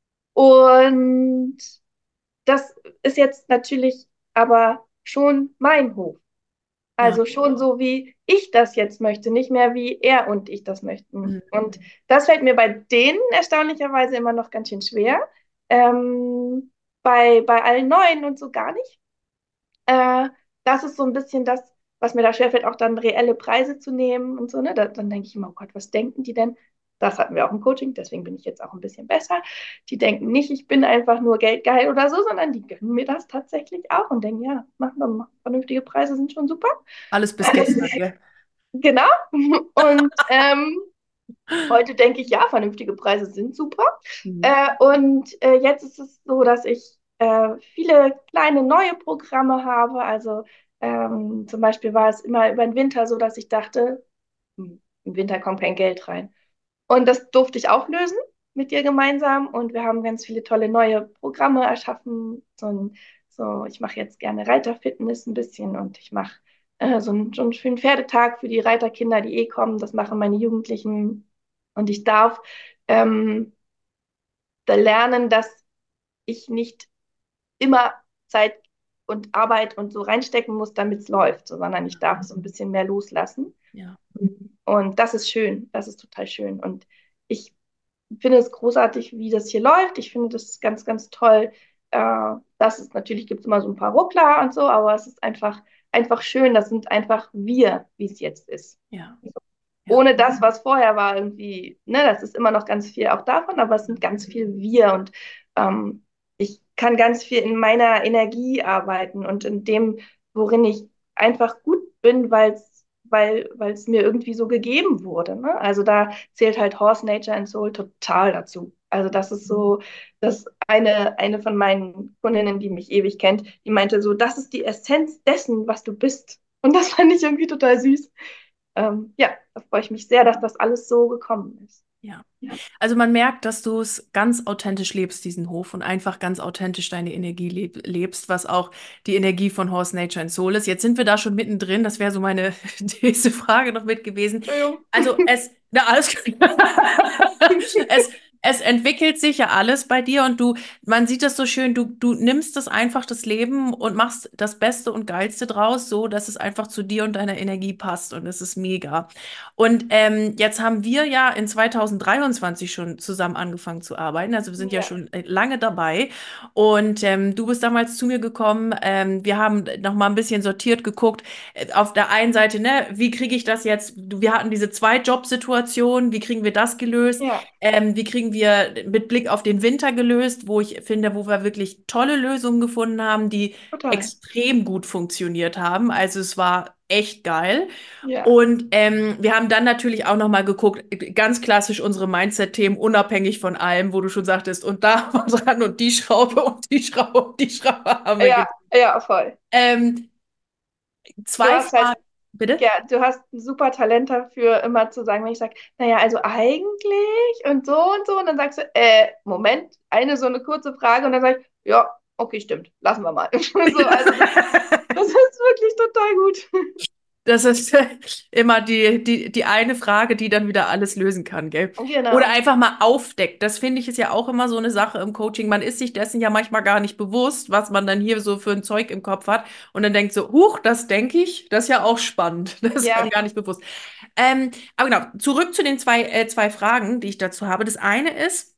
Und das ist jetzt natürlich aber schon mein Hof. Ja. Also schon so, wie ich das jetzt möchte, nicht mehr wie er und ich das möchten. Mhm. Und das fällt mir bei denen erstaunlicherweise immer noch ganz schön schwer. Ähm, bei, bei allen Neuen und so gar nicht. Äh, Das ist so ein bisschen das, was mir da schwerfällt, auch dann reelle Preise zu nehmen und so, ne? Da, dann denke ich immer, oh Gott, was denken die denn? Das hatten wir auch im Coaching, deswegen bin ich jetzt auch ein bisschen besser. Die denken nicht, ich bin einfach nur geldgeil oder so, sondern die gönnen mir das tatsächlich auch und denken, ja, machen wir mal. Vernünftige Preise sind schon super. Alles bis gestern, gell? Genau. Und ähm, heute denke ich, ja, vernünftige Preise sind super. Mhm. Äh, und äh, jetzt ist es so, dass ich äh, viele kleine neue Programme habe. Also ähm, zum Beispiel war es immer über den Winter so, dass ich dachte, hm, im Winter kommt kein Geld rein. Und das durfte ich auch lösen mit dir gemeinsam. Und wir haben ganz viele tolle neue Programme erschaffen. So, ein, so ich mache jetzt gerne Reiterfitness ein bisschen und ich mache äh, so, einen, so einen schönen Pferdetag für die Reiterkinder, die eh kommen. Das machen meine Jugendlichen. Und ich darf ähm, da lernen, dass ich nicht immer Zeit und Arbeit und so reinstecken muss, damit es läuft, so, sondern ich darf so ein bisschen mehr loslassen. Ja. Und das ist schön, das ist total schön. Und ich finde es großartig, wie das hier läuft. Ich finde das ganz, ganz toll. Äh, das ist natürlich gibt es immer so ein paar Ruckler und so, aber es ist einfach, einfach schön. Das sind einfach wir, wie es jetzt ist. Ja. Ja. Ohne das, was vorher war, irgendwie, ne, das ist immer noch ganz viel auch davon, aber es sind ganz viel wir und ähm, ich kann ganz viel in meiner Energie arbeiten und in dem, worin ich einfach gut bin, weil's, weil weil es mir irgendwie so gegeben wurde. Ne? Also da zählt halt Horse Nature and Soul total dazu. Also das ist so, dass eine, eine von meinen Kundinnen, die mich ewig kennt, die meinte so, das ist die Essenz dessen, was du bist. Und das fand ich irgendwie total süß. Ähm, ja, da freue ich mich sehr, dass das alles so gekommen ist. Ja. Ja, Also man merkt, dass du es ganz authentisch lebst, diesen Hof, und einfach ganz authentisch deine Energie leb lebst, was auch die Energie von Horse Nature and Soul ist. Jetzt sind wir da schon mittendrin. Das wäre so meine nächste Frage noch mit gewesen. Entschuldigung. Also es, na, alles gut. Es, es entwickelt sich ja alles bei dir und du, man sieht das so schön, du, du nimmst das einfach, das Leben, und machst das Beste und Geilste draus, so dass es einfach zu dir und deiner Energie passt, und es ist mega. Und ähm, jetzt haben wir ja in zwanzig dreiundzwanzig schon zusammen angefangen zu arbeiten. Also wir sind ja Ja, schon äh, lange dabei. Und ähm, du bist damals zu mir gekommen. Ähm, wir haben noch mal ein bisschen sortiert geguckt. Äh, Auf der einen Seite, ne, wie kriege ich das jetzt? Du- Wir hatten diese zwei Jobsituationen. Wie kriegen wir das gelöst? ja, Ähm, wie kriegen wir mit Blick auf den Winter gelöst, wo ich finde, wo wir wirklich tolle Lösungen gefunden haben, die total. extrem gut funktioniert haben. Also es war echt geil. Ja, Und ähm, wir haben dann natürlich auch noch mal geguckt, ganz klassisch unsere Mindset-Themen, unabhängig von allem, wo du schon sagtest, und da war dran und die Schraube und die Schraube und die Schraube haben wir ja, gedreht. ja, voll. Ähm, Du zwei hast halt, Fragen, bitte? ja, du hast ein super Talent dafür, immer zu sagen, wenn ich sage, naja, also eigentlich und so und so, und dann sagst du, äh, Moment, eine so eine kurze Frage und dann sag ich, ja, okay, stimmt, lassen wir mal. So, also das, das ist wirklich total gut. Das ist äh, immer die, die, die eine Frage, die dann wieder alles lösen kann, gell? Oder Genau. einfach mal aufdeckt. Das finde ich ist ja auch immer so eine Sache im Coaching. Man ist sich dessen ja manchmal gar nicht bewusst, was man dann hier so für ein Zeug im Kopf hat. Und dann denkt so, huch, das denke ich. Das ist ja auch spannend. Das ist einem Ja. gar nicht bewusst. Ähm, aber genau, zurück zu den zwei, äh, zwei Fragen, die ich dazu habe. Das eine ist,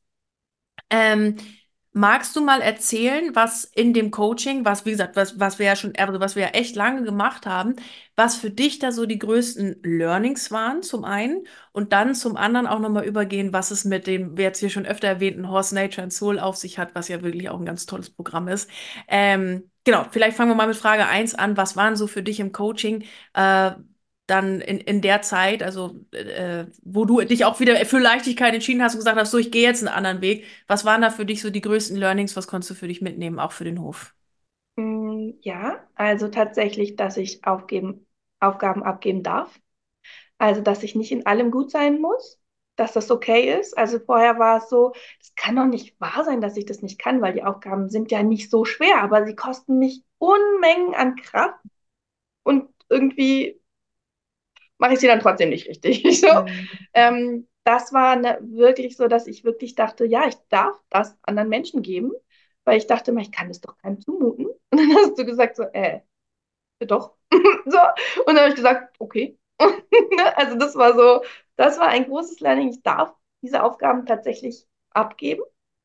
ähm, magst du mal erzählen, was in dem Coaching, was, wie gesagt, was, was wir ja schon, also was wir ja echt lange gemacht haben, was für dich da so die größten Learnings waren, zum einen, und dann zum anderen auch nochmal übergehen, was es mit dem, wir jetzt hier schon öfter erwähnten Horse Nature and Soul auf sich hat, was ja wirklich auch ein ganz tolles Programm ist. Ähm, genau, vielleicht fangen wir mal mit Frage eins an. Was waren so für dich im Coaching, äh, dann in, in der Zeit, also äh, wo du dich auch wieder für Leichtigkeit entschieden hast und gesagt hast, so, ich gehe jetzt einen anderen Weg. Was waren da für dich so die größten Learnings? Was konntest du für dich mitnehmen, auch für den Hof? Mm, ja, also tatsächlich, dass ich aufgeben, Aufgaben abgeben darf. Also, dass ich nicht in allem gut sein muss, dass das okay ist. Also vorher war es so, es kann doch nicht wahr sein, dass ich das nicht kann, weil die Aufgaben sind ja nicht so schwer, aber sie kosten mich Unmengen an Kraft und irgendwie mache ich sie dann trotzdem nicht richtig. So, Mhm. ähm, das war ne, wirklich so, dass ich wirklich dachte, ja, ich darf das anderen Menschen geben, weil ich dachte immer, ich kann das doch keinem zumuten. Und dann hast du gesagt so, äh, doch. So. Und dann habe ich gesagt, okay. Ne? Also das war so, das war ein großes Learning. Ich darf diese Aufgaben tatsächlich abgeben.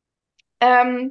Ähm,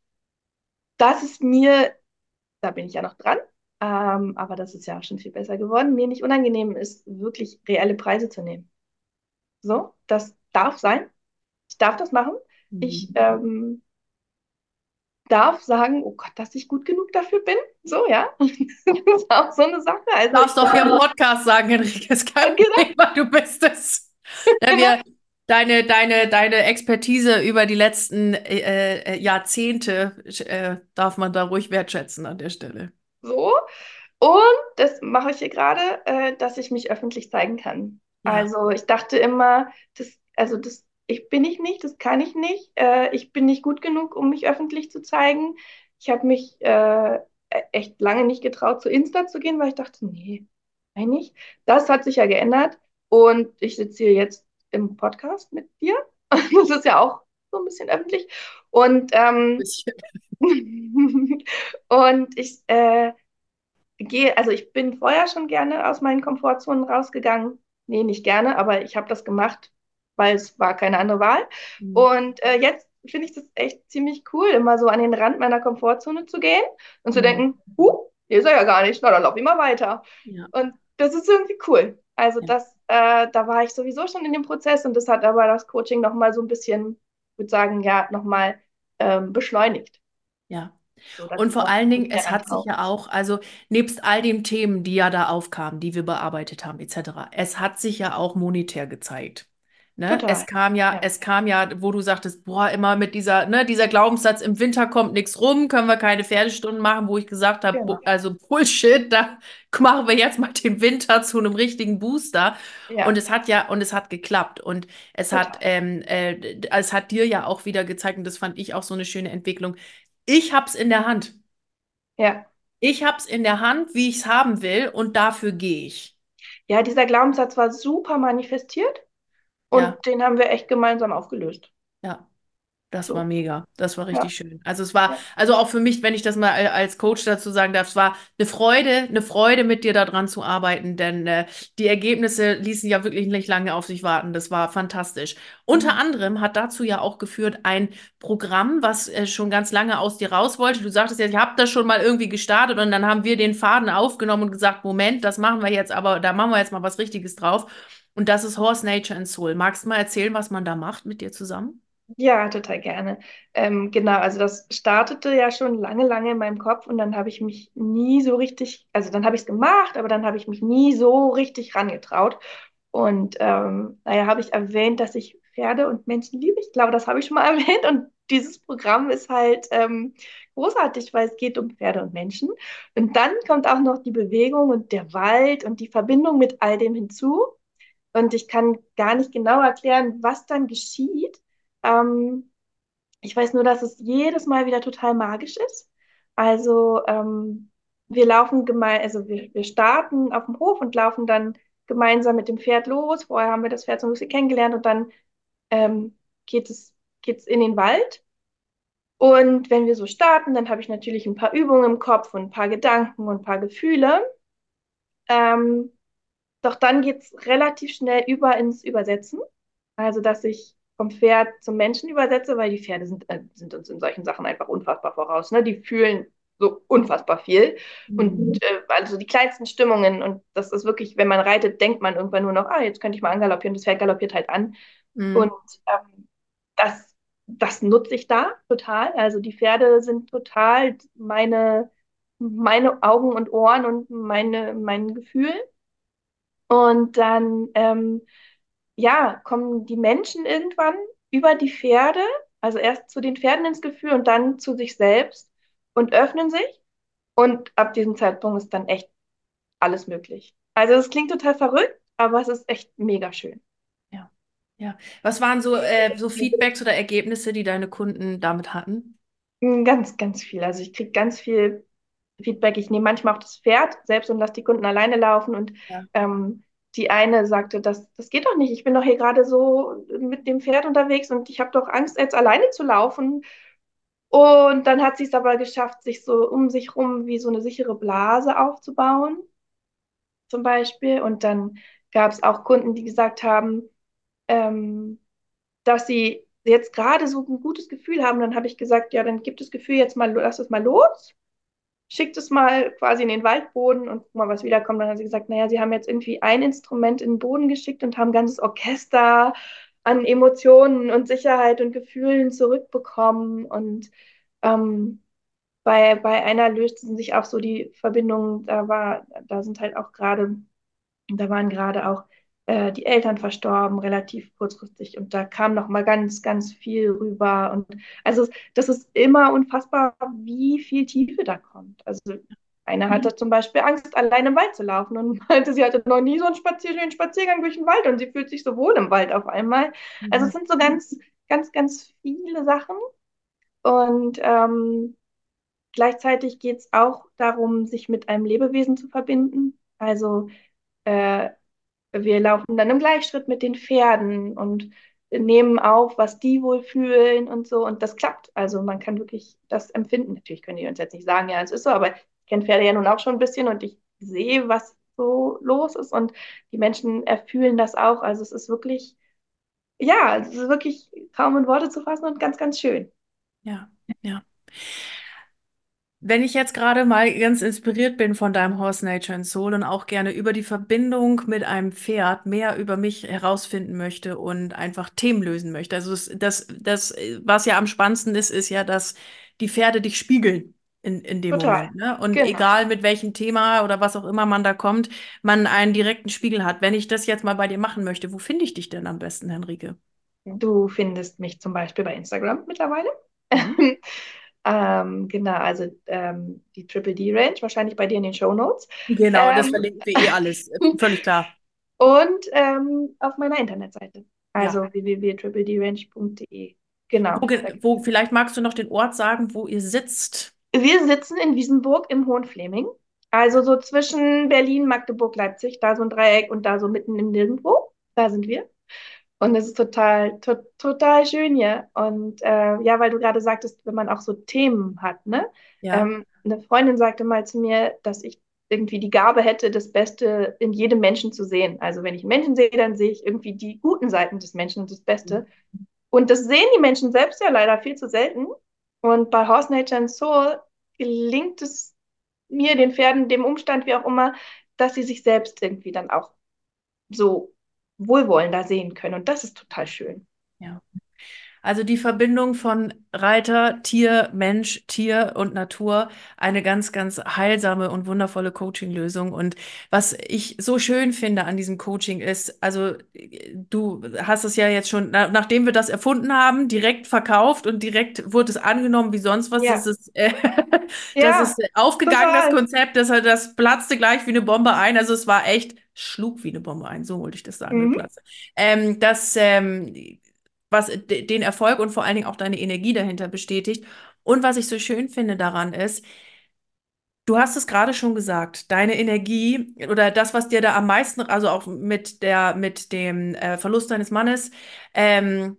das ist mir, da bin ich ja noch dran, ähm, aber das ist ja auch schon viel besser geworden, mir nicht unangenehm ist, wirklich reelle Preise zu nehmen. So, das darf sein. Ich darf das machen. Ich Mhm. ähm, darf sagen, oh Gott, dass ich gut genug dafür bin. So, ja. Das ist auch so eine Sache. Also ich Darfst doch hier im darf, Podcast sagen, Henrike, ist kein genau, Problem, weil du bist es. Ja, genau wir, deine, deine, deine Expertise über die letzten äh, äh, Jahrzehnte äh, darf man da ruhig wertschätzen an der Stelle. so. Und das mache ich hier gerade, äh, dass ich mich öffentlich zeigen kann. Ja, Also ich dachte immer, das, also das, ich bin ich nicht, das kann ich nicht. Äh, ich bin nicht gut genug, um mich öffentlich zu zeigen. Ich habe mich äh, e- echt lange nicht getraut, zu Insta zu gehen, weil ich dachte, nee, eigentlich. Das hat sich ja geändert. Und ich sitze hier jetzt im Podcast mit dir. Das ist ja auch so ein bisschen öffentlich. Und, ähm, bisschen. und ich äh, gehe, also ich bin vorher schon gerne aus meinen Komfortzonen rausgegangen. Nee, nicht gerne, aber ich habe das gemacht, weil es war keine andere Wahl. Mhm. Und äh, jetzt finde ich das echt ziemlich cool, immer so an den Rand meiner Komfortzone zu gehen und zu Mhm. denken, huh, hier ist er ja gar nicht, na dann lauf ich mal weiter. Ja, Und das ist irgendwie cool. Also ja, das, äh, da war ich sowieso schon in dem Prozess und das hat aber das Coaching nochmal so ein bisschen, ich würde sagen, ja, nochmal ähm, beschleunigt, ja. so dass Und ich vor auch allen Dingen, mich mehr es hat sich rantraue. ja auch, also nebst all den Themen, die ja da aufkamen, die wir bearbeitet haben, et cetera, es hat sich ja auch monetär gezeigt. Ne? Total. Es kam ja, Ja, es kam ja, wo du sagtest, boah, immer mit dieser, ne, dieser Glaubenssatz, im Winter kommt nichts rum, können wir keine Pferdestunden machen, wo ich gesagt habe, bu- genau. also Bullshit, da machen wir jetzt mal den Winter zu einem richtigen Booster. Und Ja, es hat ja, und es hat geklappt. Und es hat, total. ähm, äh, es hat dir ja auch wieder gezeigt, und das fand ich auch so eine schöne Entwicklung. Ich hab's in der Hand. Ja. Ich hab's in der Hand, wie ich's haben will, und dafür gehe ich. Ja, dieser Glaubenssatz war super manifestiert Ja, und den haben wir echt gemeinsam aufgelöst. ja. Das war So. mega. Das war Ja, richtig schön. Also es war, ja. also auch für mich, wenn ich das mal äh, als Coach dazu sagen darf, es war eine Freude, eine Freude, mit dir daran zu arbeiten, denn äh, die Ergebnisse ließen ja wirklich nicht lange auf sich warten. Das war fantastisch. Unter Mhm. anderem hat dazu ja auch geführt ein Programm, was äh, schon ganz lange aus dir raus wollte. Du sagtest ja, ich habe das schon mal irgendwie gestartet und dann haben wir den Faden aufgenommen und gesagt, Moment, das machen wir jetzt, aber da machen wir jetzt mal was Richtiges drauf. Und das ist Horse Nature and Soul. Magst du mal erzählen, was man da macht mit dir zusammen? Ja, total gerne. Ähm, genau, also das startete ja schon lange, lange in meinem Kopf und dann habe ich mich nie so richtig, also dann habe ich es gemacht, aber dann habe ich mich nie so richtig rangetraut. Und ähm, naja, habe ich erwähnt, dass ich Pferde und Menschen liebe. Ich glaube, das habe ich schon mal erwähnt. Und dieses Programm ist halt ähm, großartig, weil es geht um Pferde und Menschen. Und dann kommt auch noch die Bewegung und der Wald und die Verbindung mit all dem hinzu. Und ich kann gar nicht genau erklären, was dann geschieht. Ähm, ich weiß nur, dass es jedes Mal wieder total magisch ist. Also ähm, wir laufen gemein, also wir, wir starten auf dem Hof und laufen dann gemeinsam mit dem Pferd los. Vorher haben wir das Pferd so ein bisschen kennengelernt und dann ähm, geht es, geht's in den Wald. Und wenn wir so starten, dann habe ich natürlich ein paar Übungen im Kopf und ein paar Gedanken und ein paar Gefühle. Ähm, Doch dann geht es relativ schnell über ins Übersetzen. Also, dass ich vom Pferd zum Menschen übersetze, weil die Pferde sind, äh, sind uns in solchen Sachen einfach unfassbar voraus. Ne? Die fühlen so unfassbar viel. Mhm. Und äh, also die kleinsten Stimmungen. Und das ist wirklich, wenn man reitet, denkt man irgendwann nur noch, ah, jetzt könnte ich mal angaloppieren. Das Pferd galoppiert halt an. Und Mhm. ähm, das, das nutze ich da total. Also die Pferde sind total meine, meine Augen und Ohren und meine, mein Gefühl. Und dann, ähm, ja, kommen die Menschen irgendwann über die Pferde, also erst zu den Pferden ins Gefühl und dann zu sich selbst und öffnen sich. Und ab diesem Zeitpunkt ist dann echt alles möglich. Also es klingt total verrückt, aber es ist echt mega schön. Ja, ja. Was waren so, äh, so Feedbacks oder Ergebnisse, die deine Kunden damit hatten? Mm, Ganz, ganz viel. Also ich kriege ganz viel Feedback. Ich nehme manchmal auch das Pferd selbst und lasse die Kunden alleine laufen. Und Ja. ähm, die eine sagte, das, das geht doch nicht. Ich bin doch hier gerade so mit dem Pferd unterwegs und ich habe doch Angst, jetzt alleine zu laufen. Und dann hat sie es aber geschafft, sich so um sich rum wie so eine sichere Blase aufzubauen, zum Beispiel. Und dann gab es auch Kunden, die gesagt haben, ähm, dass sie jetzt gerade so ein gutes Gefühl haben. Dann habe ich gesagt, ja, dann gibt das Gefühl jetzt mal, lass es mal los, schickt es mal quasi in den Waldboden und guck mal, was wiederkommt. Dann haben sie gesagt, naja, sie haben jetzt irgendwie ein Instrument in den Boden geschickt und haben ein ganzes Orchester. an Emotionen und Sicherheit und Gefühlen zurückbekommen. Und ähm, bei, bei einer lösten sich auch so die Verbindungen, da war, da sind halt auch gerade, da waren gerade auch äh, die Eltern verstorben, relativ kurzfristig. Und da kam noch mal ganz, ganz viel rüber. Und also das ist immer unfassbar, wie viel Tiefe da kommt. Also eine hatte zum Beispiel Angst, allein im Wald zu laufen und meinte, sie hatte noch nie so einen Spazier schönen Spaziergang durch den Wald und sie fühlt sich so wohl im Wald auf einmal. Also es Mhm. sind so ganz, ganz, ganz viele Sachen. Und ähm, gleichzeitig geht es auch darum, sich mit einem Lebewesen zu verbinden. Also äh, wir laufen dann im Gleichschritt mit den Pferden und nehmen auf, was die wohl fühlen und so. Und das klappt. Also man kann wirklich das empfinden. Natürlich können die uns jetzt nicht sagen, ja, es ist so, aber ich kenne Pferde ja nun auch schon ein bisschen und ich sehe, was so los ist. Und die Menschen erfühlen das auch. Also es ist wirklich, ja, es ist wirklich kaum in Worte zu fassen und ganz, ganz schön. Ja, ja. Wenn ich jetzt gerade mal ganz inspiriert bin von deinem Horse Nature and Soul und auch gerne über die Verbindung mit einem Pferd mehr über mich herausfinden möchte und einfach Themen lösen möchte. Also das, das, das, was ja am spannendsten ist, ist ja, dass die Pferde dich spiegeln in, in dem Total. Moment, ne? Und Genau. egal mit welchem Thema oder was auch immer man da kommt, man einen direkten Spiegel hat. Wenn ich das jetzt mal bei dir machen möchte, wo finde ich dich denn am besten, Henrike? Du findest mich zum Beispiel bei Instagram mittlerweile. Mhm. Ähm, genau, also ähm, die Triple D Range, wahrscheinlich bei dir in den Show Notes. Genau, das Ähm, verlinken wir eh alles. Äh, Völlig klar. und ähm, auf meiner Internetseite, Ja. also w w w punkt triple d range punkt d e. Genau. Wo, Da ge- gibt wo, vielleicht magst du noch den Ort sagen, wo ihr sitzt. Wir sitzen in Wiesenburg im Hohenfleming, also so zwischen Berlin, Magdeburg, Leipzig, da so ein Dreieck und da so mitten im Nirgendwo. Da sind wir. Und es ist total, to total schön hier. Und äh, ja, weil du gerade sagtest, wenn man auch so Themen hat, ne? Ja. Ähm, eine Freundin sagte mal zu mir, dass ich irgendwie die Gabe hätte, das Beste in jedem Menschen zu sehen. Also wenn ich einen Menschen sehe, dann sehe ich irgendwie die guten Seiten des Menschen und das Beste. Und das sehen die Menschen selbst ja leider viel zu selten. Und bei Horse Nature and Soul gelingt es mir, den Pferden, dem Umstand, wie auch immer, dass sie sich selbst irgendwie dann auch so wohlwollender sehen können. Und das ist total schön. Ja. Also die Verbindung von Reiter, Tier, Mensch, Tier und Natur, eine ganz, ganz heilsame und wundervolle Coaching-Lösung. Und was ich so schön finde an diesem Coaching ist, also äh, du hast es ja jetzt schon, na, nachdem wir das erfunden haben, direkt verkauft und direkt wurde es angenommen wie sonst was. Das Ja, ist, äh, das ja, ist aufgegangen, das total. Konzept, das, das platzte gleich wie eine Bombe ein. Also es war echt, schlug wie eine Bombe ein, so wollte ich das sagen, mit Mhm. Platz. Ähm, das, ähm, was de- den Erfolg und vor allen Dingen auch deine Energie dahinter bestätigt. Und was ich so schön finde daran ist, du hast es gerade schon gesagt, deine Energie oder das, was dir da am meisten, also auch mit der, mit dem äh, Verlust deines Mannes, ähm,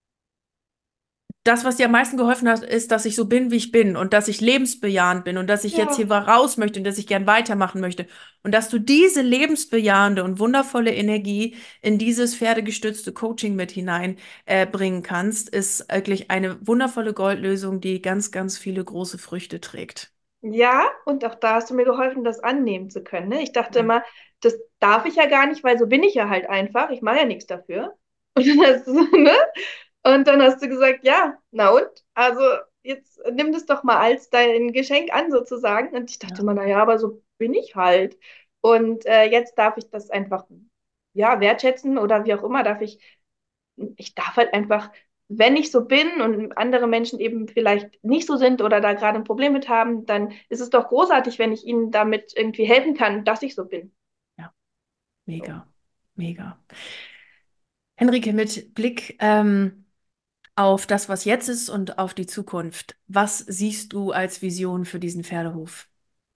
das, was dir am meisten geholfen hat, ist, dass ich so bin, wie ich bin und dass ich lebensbejahend bin und dass ich jetzt Ja, hier raus möchte und dass ich gern weitermachen möchte. Und dass du diese lebensbejahende und wundervolle Energie in dieses pferdegestützte Coaching mit hinein äh, bringen kannst, ist wirklich eine wundervolle Goldlösung, die ganz, ganz viele große Früchte trägt. ja, und auch da hast du mir geholfen, das annehmen zu können. Ne? Ich dachte Ja, immer, das darf ich ja gar nicht, weil so bin ich ja halt einfach. Ich mache ja nichts dafür. Und dann hast du, ne? Und dann hast du gesagt, ja, na und? Also jetzt nimm das doch mal als dein Geschenk an, sozusagen. Und ich dachte ja, immer, na ja, aber so bin ich halt. Und äh, jetzt darf ich das einfach, ja, wertschätzen oder wie auch immer, darf ich ich darf halt einfach, wenn ich so bin und andere Menschen eben vielleicht nicht so sind oder da gerade ein Problem mit haben, dann ist es doch großartig, wenn ich ihnen damit irgendwie helfen kann, dass ich so bin. ja, So. mega, mega. Henrike, mit Blick ähm, auf das, was jetzt ist und auf die Zukunft, was siehst du als Vision für diesen Pferdehof?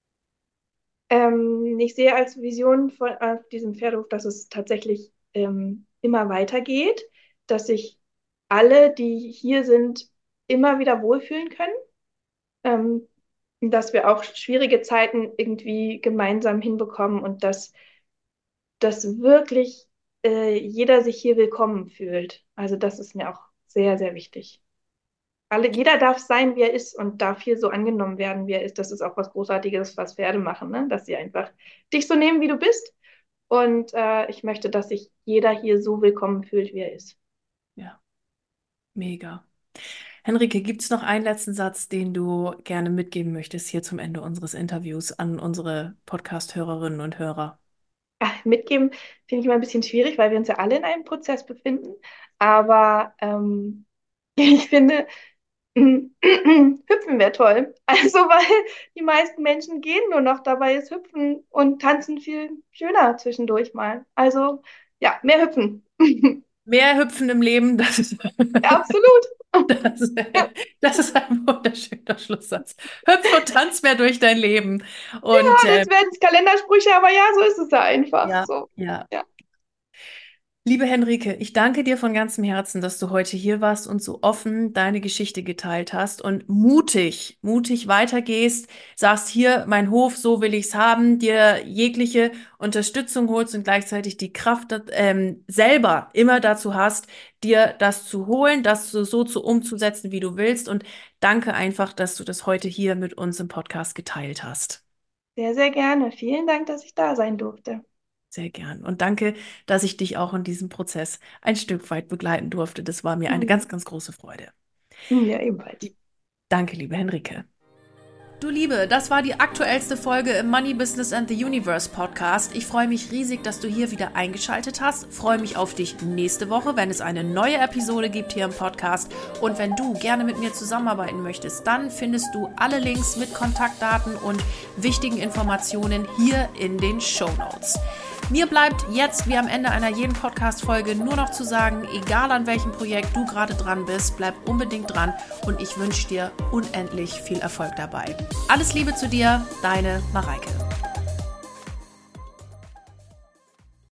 Ähm, ich sehe als Vision von auf diesem Pferdehof, dass es tatsächlich ähm, immer weitergeht, dass sich alle, die hier sind, immer wieder wohlfühlen können, ähm, dass wir auch schwierige Zeiten irgendwie gemeinsam hinbekommen und dass dass wirklich äh, jeder sich hier willkommen fühlt. Also das ist mir auch sehr, sehr wichtig. Alle, jeder darf sein, wie er ist und darf hier so angenommen werden, wie er ist. Das ist auch was Großartiges, was Pferde machen, ne? Dass sie einfach dich so nehmen, wie du bist. Und äh, ich möchte, dass sich jeder hier so willkommen fühlt, wie er ist. Mega. Henrike, gibt es noch einen letzten Satz, den du gerne mitgeben möchtest hier zum Ende unseres Interviews an unsere Podcast-Hörerinnen und Hörer? Ja, mitgeben finde ich immer ein bisschen schwierig, weil wir uns ja alle in einem Prozess befinden. Aber ähm, ich finde, Hüpfen wäre toll. Also, weil die meisten Menschen gehen nur noch, dabei ist Hüpfen und Tanzen viel schöner zwischendurch mal. Also, ja, mehr Hüpfen. Mehr Hüpfen im Leben, das ist, Ja, absolut. das, Ja, das ist ein wunderschöner Schlusssatz. Hüpf und tanz mehr durch dein Leben. Und ja, äh, das werden jetzt Kalendersprüche, aber ja, so ist es ja einfach. ja, So, ja. ja. Liebe Henrike, ich danke dir von ganzem Herzen, dass du heute hier warst und so offen deine Geschichte geteilt hast und mutig, mutig weitergehst, sagst hier, mein Hof, so will ich's haben, dir jegliche Unterstützung holst und gleichzeitig die Kraft ähm, selber immer dazu hast, dir das zu holen, das so, so zu umzusetzen, wie du willst. Und danke einfach, dass du das heute hier mit uns im Podcast geteilt hast. Sehr, sehr gerne. Vielen Dank, dass ich da sein durfte. Sehr gern. Und danke, dass ich dich auch in diesem Prozess ein Stück weit begleiten durfte. Das war mir eine Mhm. ganz, ganz große Freude. Ja, ebenfalls. Danke, liebe Henrike. Du Liebe, das war die aktuellste Folge im Money Business and the Universe Podcast. Ich freue mich riesig, dass du hier wieder eingeschaltet hast. Freue mich auf dich nächste Woche, wenn es eine neue Episode gibt hier im Podcast. Und wenn du gerne mit mir zusammenarbeiten möchtest, dann findest du alle Links mit Kontaktdaten und wichtigen Informationen hier in den Shownotes. Mir bleibt jetzt wie am Ende einer jeden Podcast-Folge nur noch zu sagen, egal an welchem Projekt du gerade dran bist, bleib unbedingt dran und ich wünsche dir unendlich viel Erfolg dabei. Alles Liebe zu dir, deine Mareike.